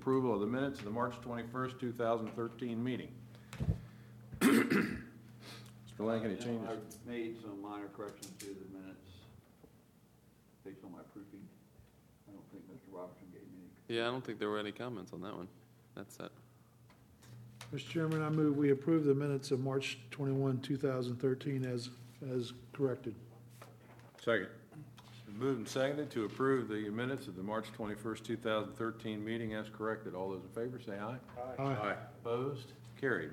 approval of the minutes of the March 21st, 2013 meeting. Mr. Lang, any changes? I've made some minor corrections to the minutes based on my proofing. I don't think Mr. Robertson gave me any. Yeah, I don't think there were any comments on that one. That's it. Mr. Chairman, I move we approve the minutes of March 21, 2013 as corrected. Second. Moved and seconded to approve the minutes of the March 21st, 2013 meeting as corrected. All those in favor say aye. Aye. Opposed? Carried.